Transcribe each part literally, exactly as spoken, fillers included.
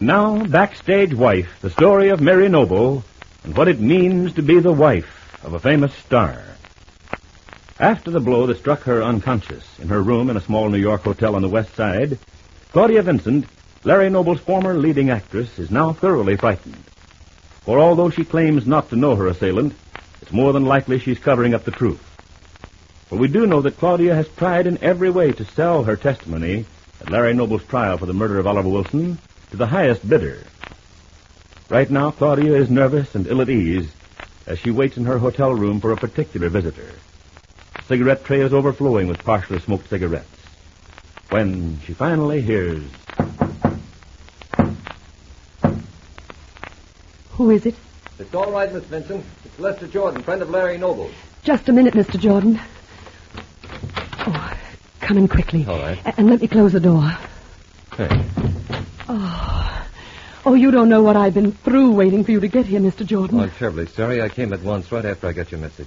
Now, Backstage Wife, the story of Mary Noble and what it means to be the wife of a famous star. After the blow that struck her unconscious in her room in a small New York hotel on the West Side, Claudia Vincent, Larry Noble's former leading actress, is now thoroughly frightened. For although she claims not to know her assailant, it's more than likely she's covering up the truth. For we do know that Claudia has tried in every way to sell her testimony at Larry Noble's trial for the murder of Oliver Wilson to the highest bidder. Right now, Claudia is nervous and ill at ease as she waits in her hotel room for a particular visitor. The cigarette tray is overflowing with partially smoked cigarettes. When she finally hears... Who is it? It's all right, Miss Vincent. It's Lester Jordan, friend of Larry Noble's. Just a minute, Mister Jordan. Oh, come in quickly. All right. A- and let me close the door. Hey. Oh. Oh, you don't know what I've been through waiting for you to get here, Mister Jordan. Oh, I'm terribly sorry. I came at once right after I got your message.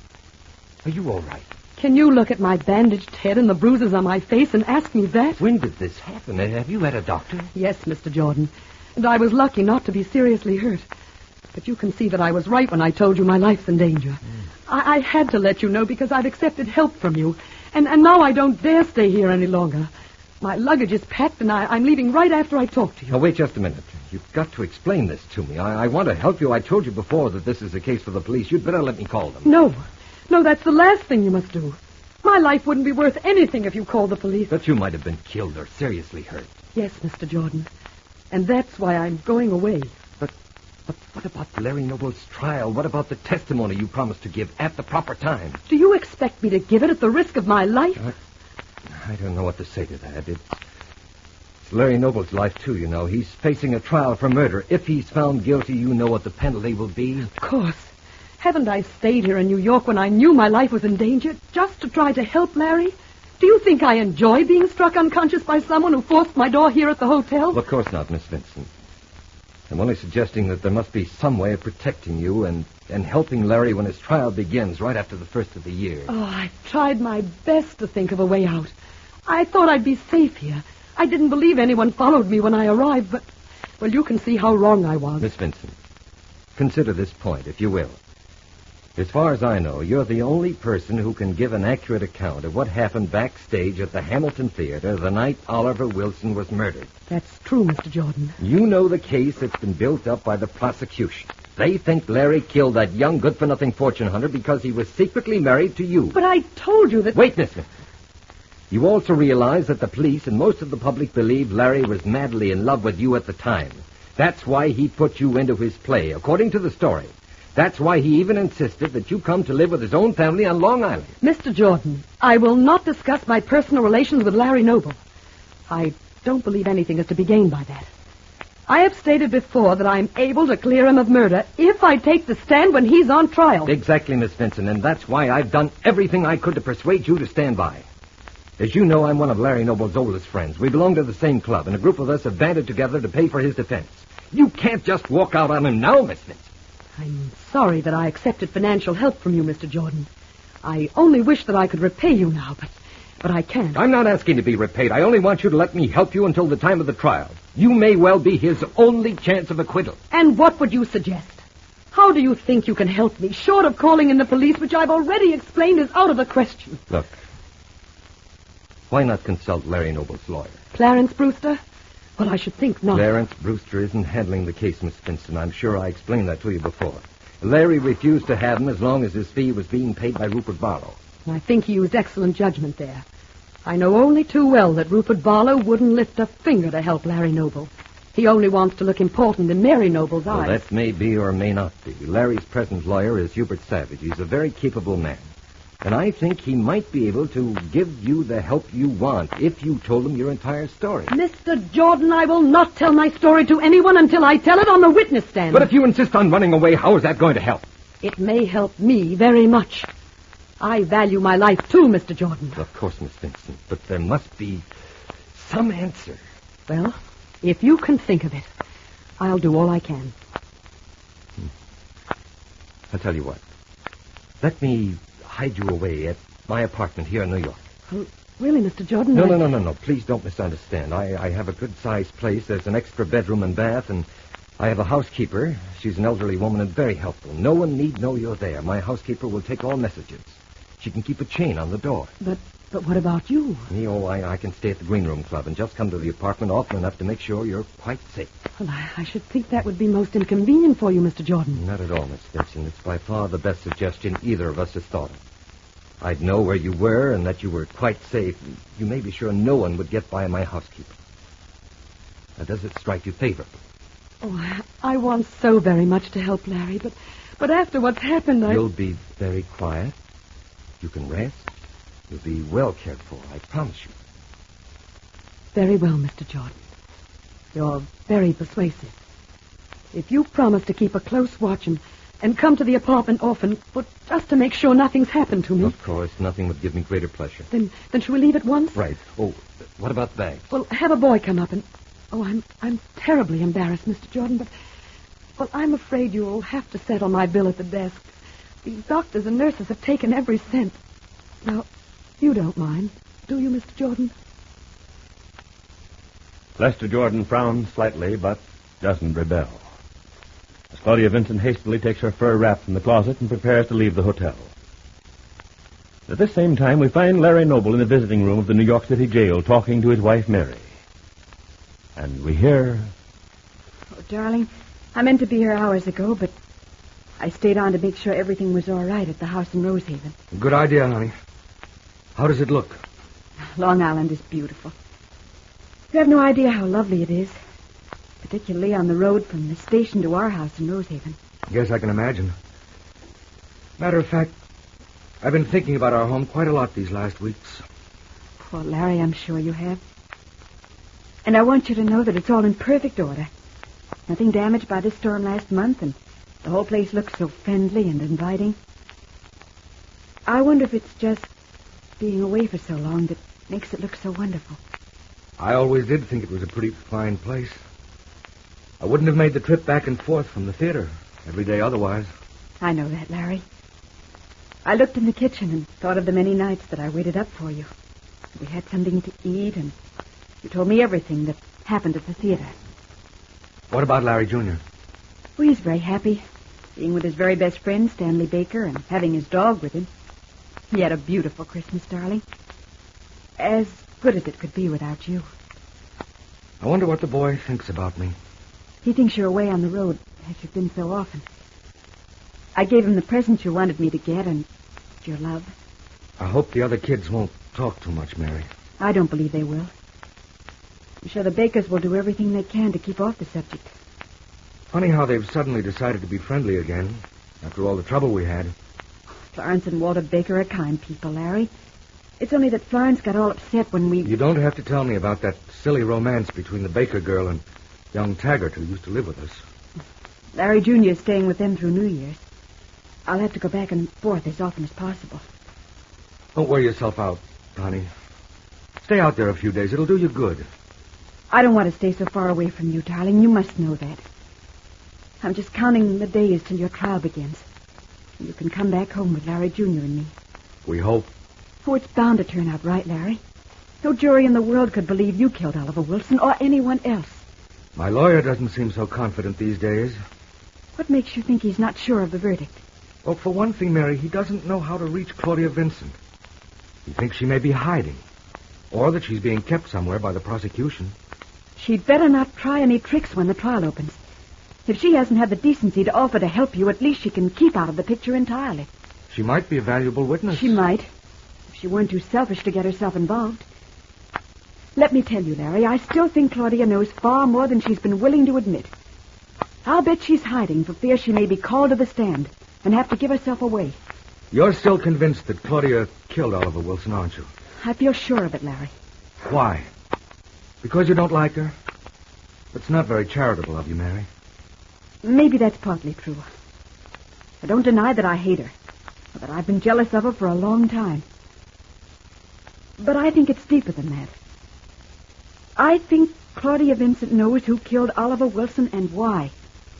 Are you all right? Can you look at my bandaged head and the bruises on my face and ask me that? When did this happen? Have you had a doctor? Yes, Mister Jordan. And I was lucky not to be seriously hurt. But you can see that I was right when I told you my life's in danger. Mm. I-, I had to let you know because I've accepted help from you. And, and now I don't dare stay here any longer. My luggage is packed and I- I'm leaving right after I talk to you. Now, wait just a minute. You've got to explain this to me. I, I want to help you. I told you before that this is a case for the police. You'd better let me call them. No. No, that's the last thing you must do. My life wouldn't be worth anything if you called the police. But you might have been killed or seriously hurt. Yes, Mister Jordan. And that's why I'm going away. But, but what about Larry Noble's trial? What about the testimony you promised to give at the proper time? Do you expect me to give it at the risk of my life? I, I don't know what to say to that. It's, it's Larry Noble's life, too, you know. He's facing a trial for murder. If he's found guilty, you know what the penalty will be. Of course. Haven't I stayed here in New York when I knew my life was in danger just to try to help Larry? Do you think I enjoy being struck unconscious by someone who forced my door here at the hotel? Well, of course not, Miss Vincent. I'm only suggesting that there must be some way of protecting you and, and helping Larry when his trial begins right after the first of the year. Oh, I've tried my best to think of a way out. I thought I'd be safe here. I didn't believe anyone followed me when I arrived, but, well, you can see how wrong I was. Miss Vincent, consider this point, if you will. As far as I know, you're the only person who can give an accurate account of what happened backstage at the Hamilton Theater the night Oliver Wilson was murdered. That's true, Mister Jordan. You know the case that's been built up by the prosecution. They think Larry killed that young good-for-nothing fortune hunter because he was secretly married to you. But I told you that... Wait, Miss Vincent. You also realize that the police and most of the public believe Larry was madly in love with you at the time. That's why he put you into his play, according to the story. That's why he even insisted that you come to live with his own family on Long Island. Mister Jordan, I will not discuss my personal relations with Larry Noble. I don't believe anything is to be gained by that. I have stated before that I'm able to clear him of murder if I take the stand when he's on trial. Exactly, Miss Vincent, and that's why I've done everything I could to persuade you to stand by. As you know, I'm one of Larry Noble's oldest friends. We belong to the same club, and a group of us have banded together to pay for his defense. You can't just walk out on him now, Miss Vincent. I'm sorry that I accepted financial help from you, Mister Jordan. I only wish that I could repay you now, but but I can't. I'm not asking to be repaid. I only want you to let me help you until the time of the trial. You may well be his only chance of acquittal. And what would you suggest? How do you think you can help me, short of calling in the police, which I've already explained is out of the question? Look, why not consult Larry Noble's lawyer? Clarence Brewster? Well, I should think not. Clarence Brewster isn't handling the case, Miss Vincent. I'm sure I explained that to you before. Larry refused to have him as long as his fee was being paid by Rupert Barlow. I think he used excellent judgment there. I know only too well that Rupert Barlow wouldn't lift a finger to help Larry Noble. He only wants to look important in Mary Noble's well, eyes. That may be or may not be. Larry's present lawyer is Hubert Savage. He's a very capable man. And I think he might be able to give you the help you want if you told him your entire story. Mister Jordan, I will not tell my story to anyone until I tell it on the witness stand. But if you insist on running away, how is that going to help? It may help me very much. I value my life, too, Mister Jordan. Of course, Miss Vincent, but there must be some answer. Well, if you can think of it, I'll do all I can. Hmm. I'll tell you what. Let me hide you away at my apartment here in New York. Well, Really, Mister Jordan? No, I... no, no, no, no. Please don't misunderstand. I, I have a good-sized place. There's an extra bedroom and bath, and I have a housekeeper. She's an elderly woman and very helpful. No one need know you're there. My housekeeper will take all messages. She can keep a chain on the door. But but what about you? Me, oh, I, I can stay at the Green Room Club and just come to the apartment often enough to make sure you're quite safe. Well, I, I should think that would be most inconvenient for you, Mister Jordan. Not at all, Miss Stinson. It's by far the best suggestion either of us has thought of. I'd know where you were and that you were quite safe. You may be sure no one would get by my housekeeper. Now, does it strike you favorably? Oh, I, I want so very much to help Larry, but but after what's happened, I... You'll be very quiet. You can rest. You'll be well cared for, I promise you. Very well, Mister Jordan. You're very persuasive. If you promise to keep a close watch and, and come to the apartment often, but just to make sure nothing's happened to me... Of course, nothing would give me greater pleasure. Then, then shall we leave at once? Right. Oh, what about the bags? Well, have a boy come up and... Oh, I'm I'm terribly embarrassed, Mister Jordan, but... Well, I'm afraid you'll have to settle my bill at the desk. These doctors and nurses have taken every cent. Now, you don't mind, do you, Mister Jordan? Lester Jordan frowns slightly, but doesn't rebel. As Claudia Vincent hastily takes her fur wrap from the closet and prepares to leave the hotel. At this same time, we find Larry Noble in the visiting room of the New York City jail talking to his wife, Mary. And we hear... Oh, darling, I meant to be here hours ago, but I stayed on to make sure everything was all right at the house in Rosehaven. Good idea, honey. How does it look? Long Island is beautiful. You have no idea how lovely it is, particularly on the road from the station to our house in Rosehaven. Yes, I can imagine. Matter of fact, I've been thinking about our home quite a lot these last weeks. Poor Larry, I'm sure you have. And I want you to know that it's all in perfect order. Nothing damaged by the storm last month, and the whole place looks so friendly and inviting. I wonder if it's just being away for so long that makes it look so wonderful. I always did think it was a pretty fine place. I wouldn't have made the trip back and forth from the theater every day otherwise. I know that, Larry. I looked in the kitchen and thought of the many nights that I waited up for you. We had something to eat, and you told me everything that happened at the theater. What about Larry Junior? Oh, he's very happy, being with his very best friend, Stanley Baker, and having his dog with him. He had a beautiful Christmas, darling. As good as it could be without you. I wonder what the boy thinks about me. He thinks you're away on the road, as you've been so often. I gave him the present you wanted me to get, and your love. I hope the other kids won't talk too much, Mary. I don't believe they will. I'm sure the Bakers will do everything they can to keep off the subject. Funny how they've suddenly decided to be friendly again, after all the trouble we had. Florence and Walter Baker are kind people, Larry. It's only that Florence got all upset when we... You don't have to tell me about that silly romance between the Baker girl and young Taggart, who used to live with us. Larry Junior is staying with them through New Year's. I'll have to go back and forth as often as possible. Don't wear yourself out, honey. Stay out there a few days. It'll do you good. I don't want to stay so far away from you, darling. You must know that. I'm just counting the days till your trial begins. And you can come back home with Larry Junior and me. We hope. Oh, it's bound to turn out right, Larry. No jury in the world could believe you killed Oliver Wilson or anyone else. My lawyer doesn't seem so confident these days. What makes you think he's not sure of the verdict? Well, for one thing, Mary, he doesn't know how to reach Claudia Vincent. He thinks she may be hiding, or that she's being kept somewhere by the prosecution. She'd better not try any tricks when the trial opens. If she hasn't had the decency to offer to help you, at least she can keep out of the picture entirely. She might be a valuable witness. She might, if she weren't too selfish to get herself involved. Let me tell you, Larry, I still think Claudia knows far more than she's been willing to admit. I'll bet she's hiding for fear she may be called to the stand and have to give herself away. You're still convinced that Claudia killed Oliver Wilson, aren't you? I feel sure of it, Larry. Why? Because you don't like her? It's not very charitable of you, Mary. Maybe that's partly true. I don't deny that I hate her, or that I've been jealous of her for a long time. But I think it's deeper than that. I think Claudia Vincent knows who killed Oliver Wilson and why.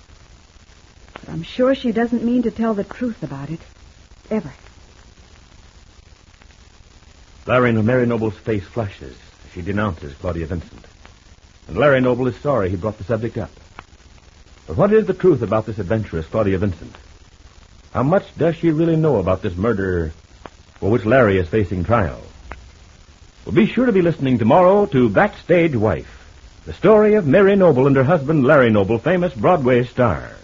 But I'm sure she doesn't mean to tell the truth about it. Ever. Larry Mary Noble's face flushes as she denounces Claudia Vincent. And Larry Noble is sorry he brought the subject up. But what is the truth about this adventuress, Claudia Vincent? How much does she really know about this murder for which Larry is facing trial? Well, be sure to be listening tomorrow to Backstage Wife, the story of Mary Noble and her husband Larry Noble, famous Broadway star.